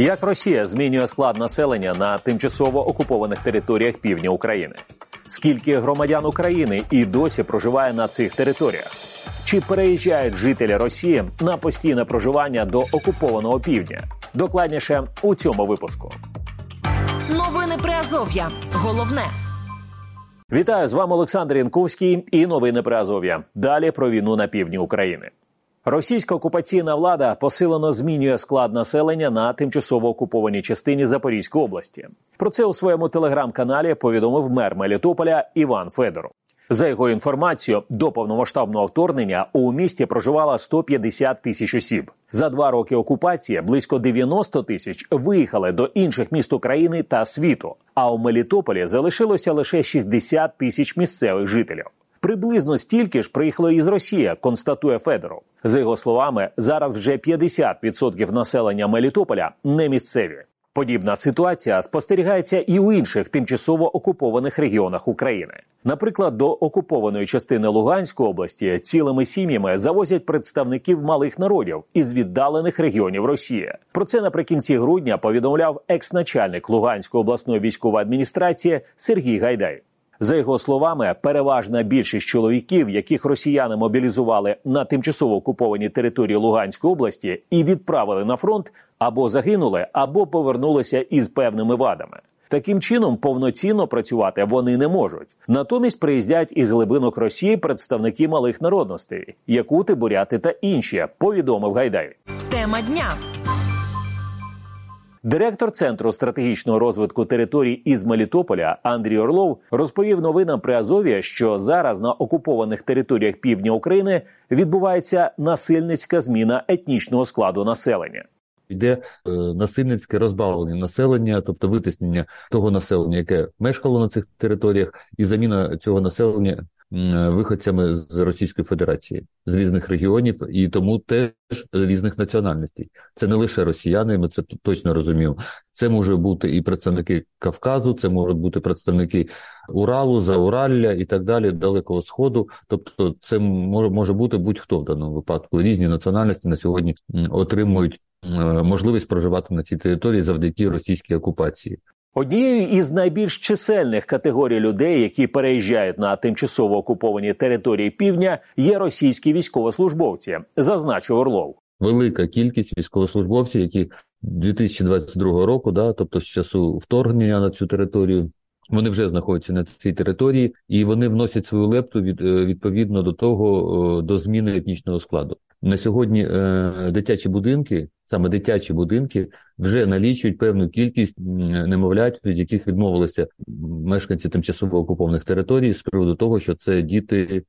Як Росія змінює склад населення на тимчасово окупованих територіях півдня України? Скільки громадян України і досі проживає на цих територіях? Чи переїжджають жителі Росії на постійне проживання до окупованого півдня? Докладніше у цьому випуску. Новини Приазов'я. Головне. Вітаю, з вами Олександр Янковський і новини Приазов'я. Далі про війну на півдні України. Російська окупаційна влада посилено змінює склад населення на тимчасово окупованій частині Запорізької області. Про це у своєму телеграм-каналі повідомив мер Мелітополя Іван Федоров. За його інформацією, до повномасштабного вторгнення у місті проживало 150 тисяч осіб. За 2 роки окупації близько 90 тисяч виїхали до інших міст України та світу, а у Мелітополі залишилося лише 60 тисяч місцевих жителів. Приблизно стільки ж приїхало із Росії, констатує Федоров. За його словами, зараз вже 50% населення Мелітополя не місцеві. Подібна ситуація спостерігається і у інших тимчасово окупованих регіонах України. Наприклад, до окупованої частини Луганської області цілими сім'ями завозять представників малих народів із віддалених регіонів Росії. Про це наприкінці грудня повідомляв екс-начальник Луганської обласної військової адміністрації Сергій Гайдай. За його словами, переважна більшість чоловіків, яких росіяни мобілізували на тимчасово окупованій території Луганської області і відправили на фронт, або загинули, або повернулися із певними вадами. Таким чином, повноцінно працювати вони не можуть. Натомість приїздять із глибинок Росії представники малих народностей – якути, буряти та інші, повідомив Гайдай. Тема дня. Директор Центру стратегічного розвитку територій із Мелітополя Андрій Орлов розповів новинам Приазов'я, що зараз на окупованих територіях півдня України відбувається насильницька зміна етнічного складу населення. Йде насильницьке розбавлення населення, тобто витиснення того населення, яке мешкало на цих територіях, і заміна цього населення виходцями з Російської Федерації, з різних регіонів і тому теж різних національностей. Це не лише росіяни, ми це точно розуміємо. Це можуть бути і представники Кавказу, це можуть бути представники Уралу, Зауралля і так далі, Далекого Сходу. Тобто це може бути будь-хто в даному випадку. Різні національності на сьогодні отримують можливість проживати на цій території завдяки російській окупації. Однією із найбільш чисельних категорій людей, які переїжджають на тимчасово окуповані території півдня, є російські військовослужбовці, зазначив Орлов. Велика кількість військовослужбовців, які 2022 року, тобто з часу вторгнення на цю територію, вони вже знаходяться на цій території і вони вносять свою лепту відповідно до того, до зміни етнічного складу. На сьогодні дитячі будинки, саме дитячі будинки, вже налічують певну кількість немовлят, від яких відмовилися мешканці тимчасово окупованих територій з приводу того, що це діти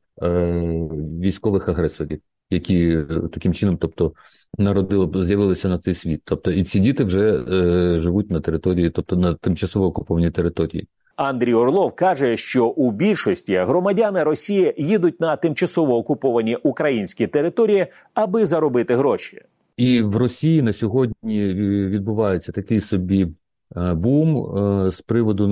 військових агресорів, які таким чином, тобто, з'явилися на цей світ. Тобто і ці діти вже живуть на території, тобто на тимчасово окупованій території. Андрій Орлов каже, що у більшості громадяни Росії їдуть на тимчасово окуповані українські території, аби заробити гроші. І в Росії на сьогодні відбувається такий собі бум з приводу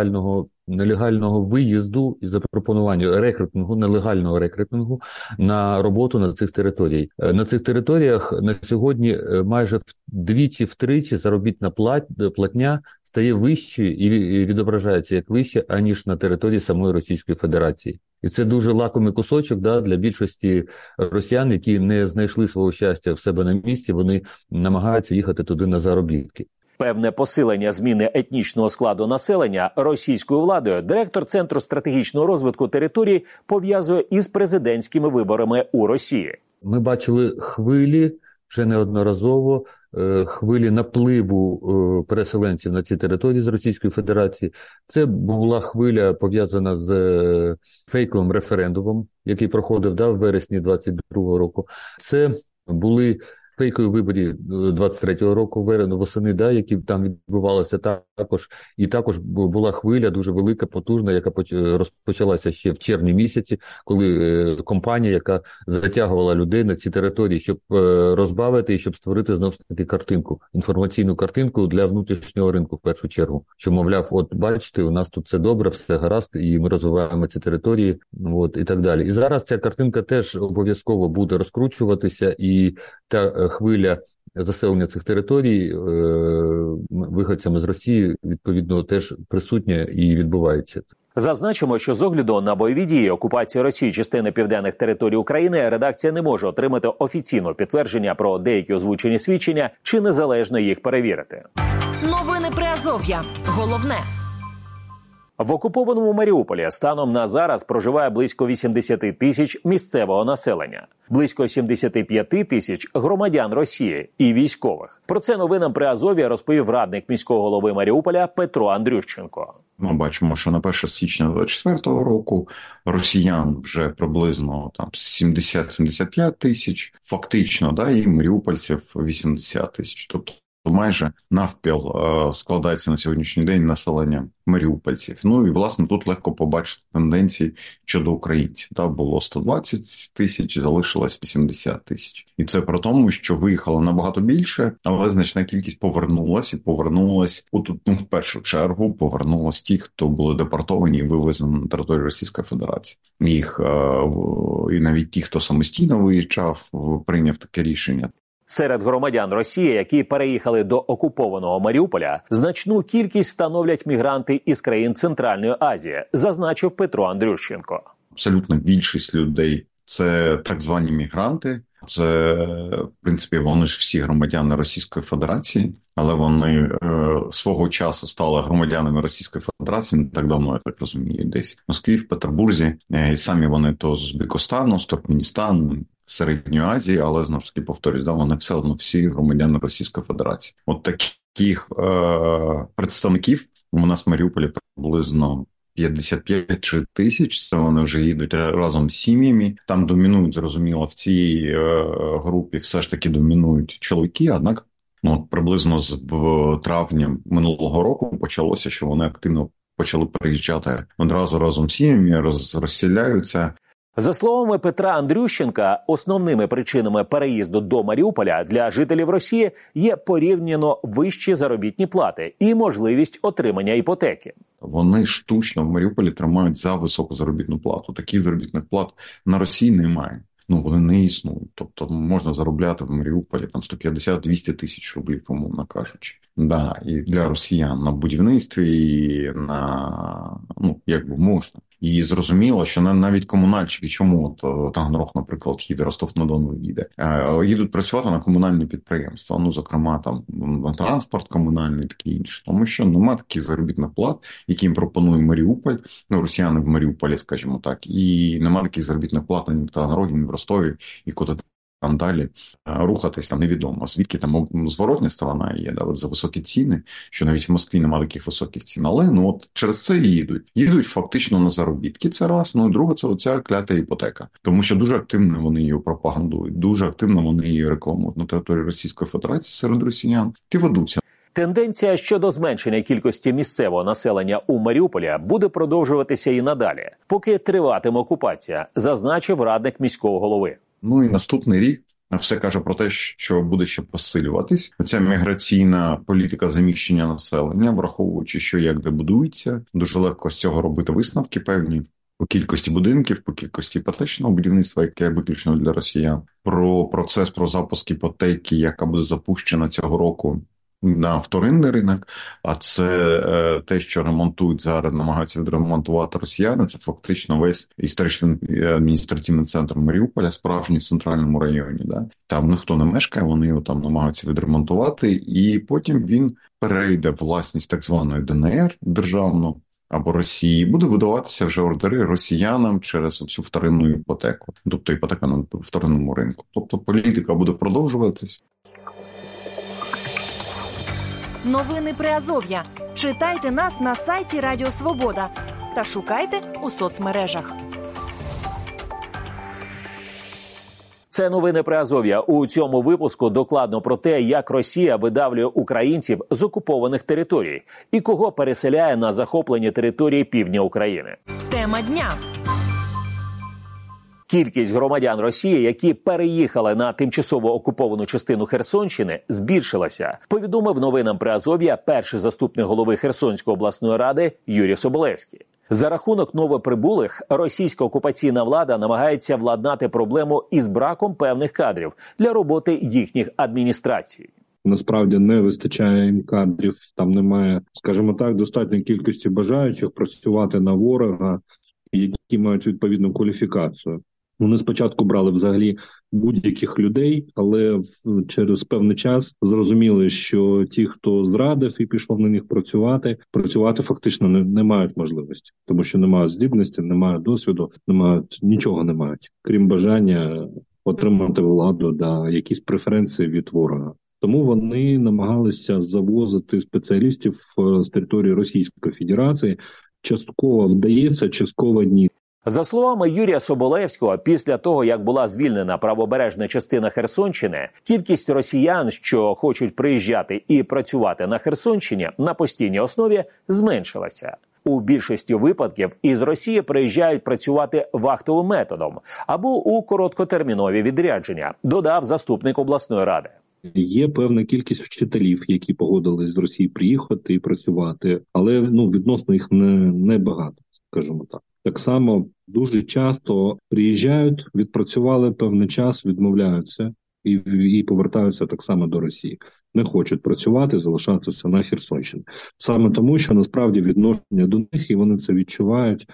нелегального виїзду і запропонування нелегального рекрутингу на роботу на цих територіях. На цих територіях на сьогодні майже вдвічі-втричі заробітна платня стає вищою і відображається як вище, аніж на території самої Російської Федерації. І це дуже лакомий кусочок для більшості росіян, які не знайшли свого щастя в себе на місці, вони намагаються їхати туди на заробітки. Певне посилення зміни етнічного складу населення російською владою директор Центру стратегічного розвитку територій пов'язує із президентськими виборами у Росії. Ми бачили хвилі, вже неодноразово, хвилі напливу переселенців на ці території з Російської Федерації. Це була хвиля пов'язана з фейковим референдумом, який проходив в вересні 2022 року. Це були фейкові вибори 23-го року, восени, які там відбувалися також. І також була хвиля дуже велика, потужна, яка розпочалася ще в червні місяці, коли компанія, яка затягувала людей на ці території, щоб розбавити і щоб створити знову ж таки картинку, інформаційну картинку для внутрішнього ринку в першу чергу. Що, мовляв, от бачите, у нас тут все добре, все гаразд, і ми розвиваємо ці території, і так далі. І зараз ця картинка теж обов'язково буде розкручуватися, і та хвиля заселення цих територій виходцями з Росії, відповідно, теж присутнє і відбувається. Зазначимо, що з огляду на бойові дії окупації Росії частини південних територій України редакція не може отримати офіційного підтвердження про деякі озвучені свідчення чи незалежно їх перевірити. Новини Приазов'я. Головне. В окупованому Маріуполі станом на зараз проживає близько 80 тисяч місцевого населення, близько 75 тисяч громадян Росії і військових. Про це новинам Приазов'я розповів радник міського голови Маріуполя Петро Андрющенко. Ми бачимо, що на 1 січня 2024 року росіян вже приблизно 70-75 тисяч, фактично, і маріупольців 80 тисяч. Тобто майже навпіл складається на сьогоднішній день населення маріупольців. Ну і, власне, тут легко побачити тенденції щодо українців. Було 120 тисяч, залишилось 80 тисяч. І це про тому, що виїхало набагато більше, але значна кількість повернулась, в першу чергу повернулась ті, хто були депортовані і вивезені на територію Російської Федерації. Їх, і навіть ті, хто самостійно виїжджав, прийняв таке рішення. Серед громадян Росії, які переїхали до окупованого Маріуполя, значну кількість становлять мігранти із країн Центральної Азії, зазначив Петро Андрющенко. Абсолютно більшість людей – це так звані мігранти. Це, в принципі, вони ж всі громадяни Російської Федерації, але вони свого часу стали громадянами Російської Федерації не так давно, я так розумію, десь в Москві, в Петербурзі. І самі вони то з Узбекистану, з Туркменістану, Середньої Азії, але, знову ж таки, повторюсь, вони все одно всі громадяни Російської Федерації. От таких представників у нас в Маріуполі приблизно 55 тисяч, це вони вже їдуть разом з сім'ями. Там домінують, зрозуміло, в цій групі все ж таки домінують чоловіки, однак приблизно з травня минулого року почалося, що вони активно почали переїжджати одразу разом з сім'ями, розселяються. За словами Петра Андрющенка, основними причинами переїзду до Маріуполя для жителів Росії є порівняно вищі заробітні плати і можливість отримання іпотеки. Вони штучно в Маріуполі тримають за високу заробітну плату. Таких заробітних плат на Росії немає. Вони не існують. Тобто можна заробляти в Маріуполі 150-200 тисяч рублів, умовно кажучи. І для росіян на будівництві, і на, можна. І зрозуміло, що навіть комунальщики, чому Таганрог, наприклад, їде, Ростов-на-Дону їде, їдуть працювати на комунальні підприємства, зокрема, на транспорт комунальний, таке інше. Тому що нема таких заробітних плат, які їм пропонує Маріуполь, росіяни в Маріуполі, скажімо так, і нема таких заробітних плат ні в Таганрогі, ні в Ростові, і куди там далі рухатися невідомо. Звідки там зворотня сторона є, за високі ціни, що навіть в Москві немає таких високих цін. Але через це і їдуть. Їдуть фактично на заробітки. Це раз. Друге, це оця клята іпотека. Тому що дуже активно вони її пропагандують, дуже активно вони її рекламують на території Російської Федерації серед росіян. Ті ведуться. Тенденція щодо зменшення кількості місцевого населення у Маріуполі буде продовжуватися і надалі, поки триватиме окупація, зазначив радник міського голови. І наступний рік все каже про те, що буде ще посилюватись. Оця міграційна політика заміщення населення, враховуючи, що як де будується, дуже легко з цього робити висновки певні по кількості будинків, по кількості іпотечного будівництва, яке виключно для росіян, про процес, про запуск іпотеки, яка буде запущена цього року на вторинний ринок, а це те, що ремонтують зараз, намагаються відремонтувати росіяни, це фактично весь історичний адміністративний центр Маріуполя, справжній в центральному районі. Там ніхто не мешкає, вони його там намагаються відремонтувати, і потім він перейде в власність так званої ДНР державну або Росії, буде видаватися вже ордери росіянам через оцю вторинну іпотеку, тобто іпотека на вторинному ринку. Тобто політика буде продовжуватись. Новини Приазов'я. Читайте нас на сайті Радіо Свобода та шукайте у соцмережах. Це новини Приазов'я. У цьому випуску докладно про те, як Росія видавлює українців з окупованих територій і кого переселяє на захоплені території півдня України. Тема дня. Кількість громадян Росії, які переїхали на тимчасово окуповану частину Херсонщини, збільшилася, повідомив новинам Приазов'я перший заступник голови Херсонської обласної ради Юрій Соболевський. За рахунок новоприбулих російська окупаційна влада намагається владнати проблему із браком певних кадрів для роботи їхніх адміністрацій. Насправді не вистачає їм кадрів, там немає, скажімо так, достатньої кількості бажаючих працювати на ворога, які мають відповідну кваліфікацію. Вони спочатку брали взагалі будь-яких людей, але через певний час зрозуміли, що ті, хто зрадив і пішов на них працювати фактично не мають можливості, тому що не мають здібності, не мають досвіду, нічого не мають, крім бажання отримати владу да якісь преференції від ворога. Тому вони намагалися завозити спеціалістів з території Російської Федерації. Частково вдається, частково ні. За словами Юрія Соболевського, після того, як була звільнена правобережна частина Херсонщини, кількість росіян, що хочуть приїжджати і працювати на Херсонщині на постійній основі, зменшилася. У більшості випадків із Росії приїжджають працювати вахтовим методом або у короткотермінові відрядження, додав заступник обласної ради. Є певна кількість вчителів, які погодились з Росії приїхати і працювати, але відносно їх не багато, скажімо так. Так само дуже часто приїжджають, відпрацювали певний час, відмовляються і повертаються так само до Росії. Не хочуть працювати, залишатися на Херсонщині. Саме тому, що насправді відношення до них, і вони це відчувають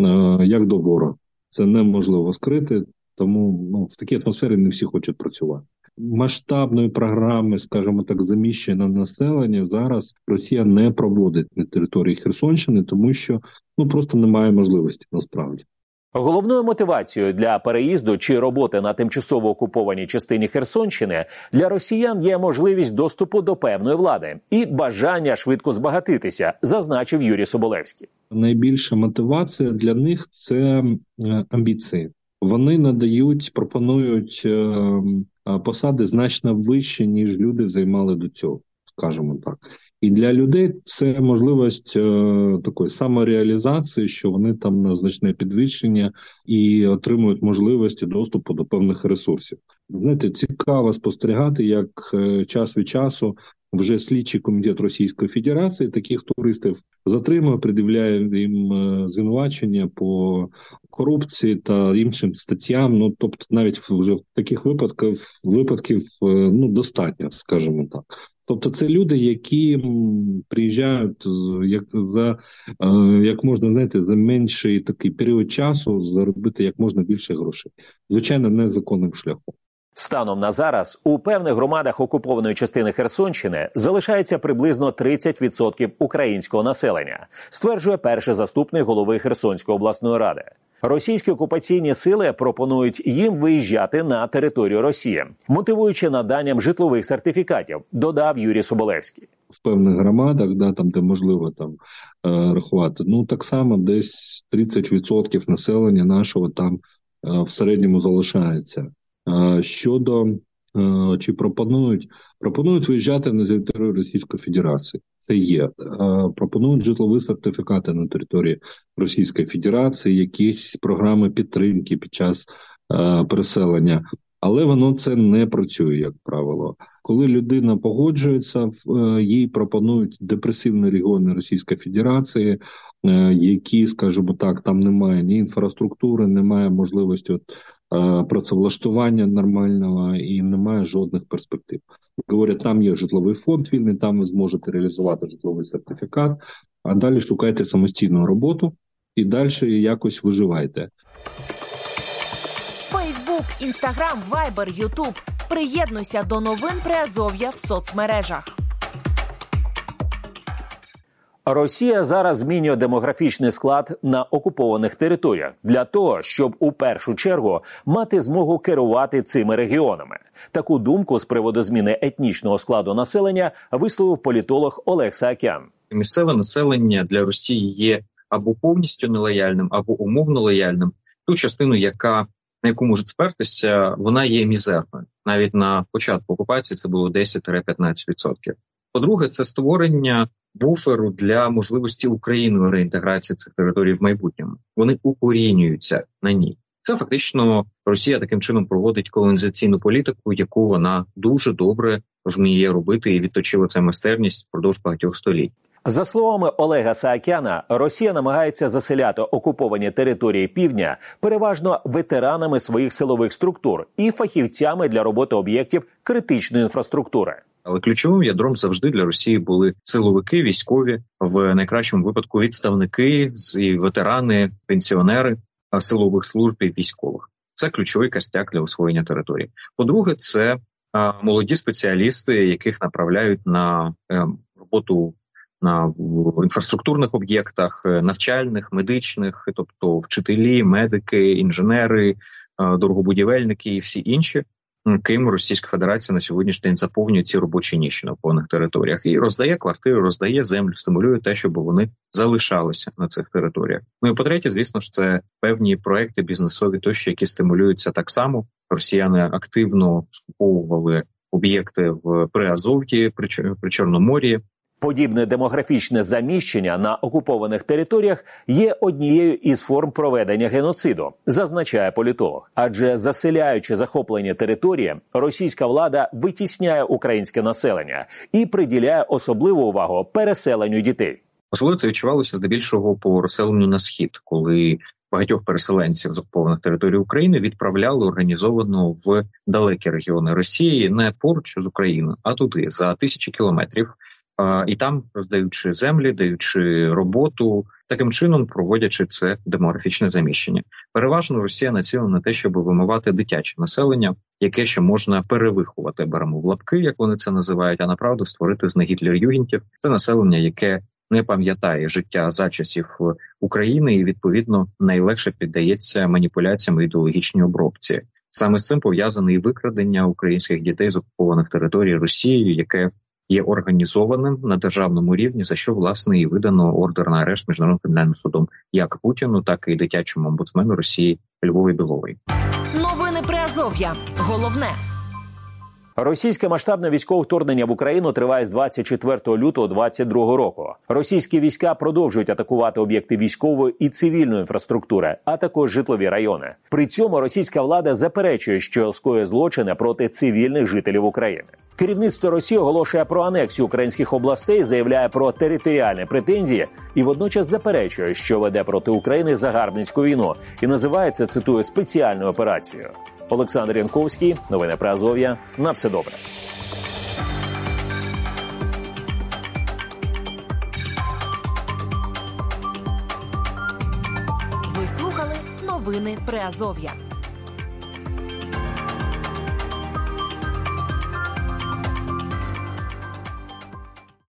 як до ворога. Це неможливо скрити, тому в такій атмосфері не всі хочуть працювати. Масштабної програми, скажімо так, заміщення населення зараз Росія не проводить на території Херсонщини, тому що просто немає можливості насправді. Головною мотивацією для переїзду чи роботи на тимчасово окупованій частині Херсонщини для росіян є можливість доступу до певної влади і бажання швидко збагатитися, зазначив Юрій Соболевський. Найбільша мотивація для них – це амбіції. Вони пропонують посади значно вище, ніж люди займали до цього, скажімо так. І для людей це можливість такої самореалізації, що вони там на значне підвищення і отримують можливості доступу до певних ресурсів. Знаєте, цікаво спостерігати, як час від часу вже слідчий комітет Російської Федерації таких туристів затримує, пред'являє їм звинувачення по корупції та іншим статтям. Тобто навіть вже в таких випадків достатньо, скажімо так. Тобто це люди, які приїжджають як можна, за менший такий період часу заробити як можна більше грошей. Звичайно, незаконним шляхом. Станом на зараз у певних громадах окупованої частини Херсонщини залишається приблизно 30% українського населення, стверджує перший заступник голови Херсонської обласної ради. Російські окупаційні сили пропонують їм виїжджати на територію Росії, мотивуючи наданням житлових сертифікатів, додав Юрій Соболевський. В певних громадах, там, де можливо рахувати, так само десь 30% населення нашого там в середньому залишається. Щодо чи пропонують виїжджати на територію Російської Федерації. Це є. Пропонують житлові сертифікати на території Російської Федерації, якісь програми підтримки під час переселення. Але воно це не працює, як правило. Коли людина погоджується, їй пропонують депресивні регіони Російської Федерації, які, скажімо так, там немає ні інфраструктури, немає можливості працевлаштування нормального і немає жодних перспектив. Говорять, там є житловий фонд вільний, там ви зможете реалізувати житловий сертифікат, а далі шукайте самостійну роботу і далі якось виживайте. Фейсбук, Інстаграм, Вайбер, Ютуб. Приєднуйся до новин Приазов'я в соцмережах. Росія зараз змінює демографічний склад на окупованих територіях для того, щоб у першу чергу мати змогу керувати цими регіонами. Таку думку з приводу зміни етнічного складу населення висловив політолог Олег Саакян. Місцеве населення для Росії є або повністю нелояльним, або умовно лояльним. Ту частину, на яку можуть спертися, вона є мізерною. Навіть на початку окупації це було 10-15%. По-друге, це створення буферу для можливості України реінтеграції цих територій в майбутньому. Вони укорінюються на ній. Це фактично Росія таким чином проводить колонізаційну політику, яку вона дуже добре вміє робити і відточила цю майстерність впродовж багатьох століть. За словами Олега Саакяна, Росія намагається заселяти окуповані території півдня переважно ветеранами своїх силових структур і фахівцями для роботи об'єктів критичної інфраструктури. Але ключовим ядром завжди для Росії були силовики, військові, в найкращому випадку відставники, ветерани, пенсіонери силових служб і військових. Це ключовий костяк для освоєння території. По-друге, це молоді спеціалісти, яких направляють на роботу в інфраструктурних об'єктах, навчальних, медичних, тобто вчителі, медики, інженери, дорогобудівельники і всі інші, ким Російська Федерація на сьогоднішній день заповнює ці робочі ніші на окупованих територіях. І роздає квартири, роздає землю, стимулює те, щоб вони залишалися на цих територіях. Ну і по-третє, звісно ж, це певні проекти бізнесові тощо, які стимулюються так само. Росіяни активно скуповували об'єкти в Приазов'ї, при Чорномор'ї. Подібне демографічне заміщення на окупованих територіях є однією із форм проведення геноциду, зазначає політолог. Адже заселяючи захоплені території, російська влада витісняє українське населення і приділяє особливу увагу переселенню дітей. Особливо це відчувалося здебільшого по розселенню на схід, коли багатьох переселенців з окупованих територій України відправляли організовано в далекі регіони Росії, не поруч з Україною, а туди, за тисячі кілометрів. І там, роздаючи землі, даючи роботу, таким чином проводячи це демографічне заміщення. Переважно Росія націлена на те, щоб вимивати дитяче населення, яке ще можна перевиховати, беремо в лапки, як вони це називають, а направду створити з них гітлер-югентів. Це населення, яке не пам'ятає життя за часів України і, відповідно, найлегше піддається маніпуляціям і ідеологічній обробці. Саме з цим пов'язане і викрадення українських дітей з окупованих територій Росією, яке є організованим на державному рівні, за що, власне, і видано ордер на арешт Міжнародним кримінальним судом як Путіну, так і дитячому омбудсмену Росії Львові Біловій. Новини Приазов'я. Головне. Російське масштабне військове вторгнення в Україну триває з 24 лютого 2022 року. Російські війська продовжують атакувати об'єкти військової і цивільної інфраструктури, а також житлові райони. При цьому російська влада заперечує, що скоює злочини проти цивільних жителів України. Керівництво Росії оголошує про анексію українських областей, заявляє про територіальні претензії і водночас заперечує, що веде проти України загарбницьку війну і називає це, цитую, спеціальною операцією. Олександр Янковський, новини Приазов'я. На все добре. Ви слухали новини Приазов'я.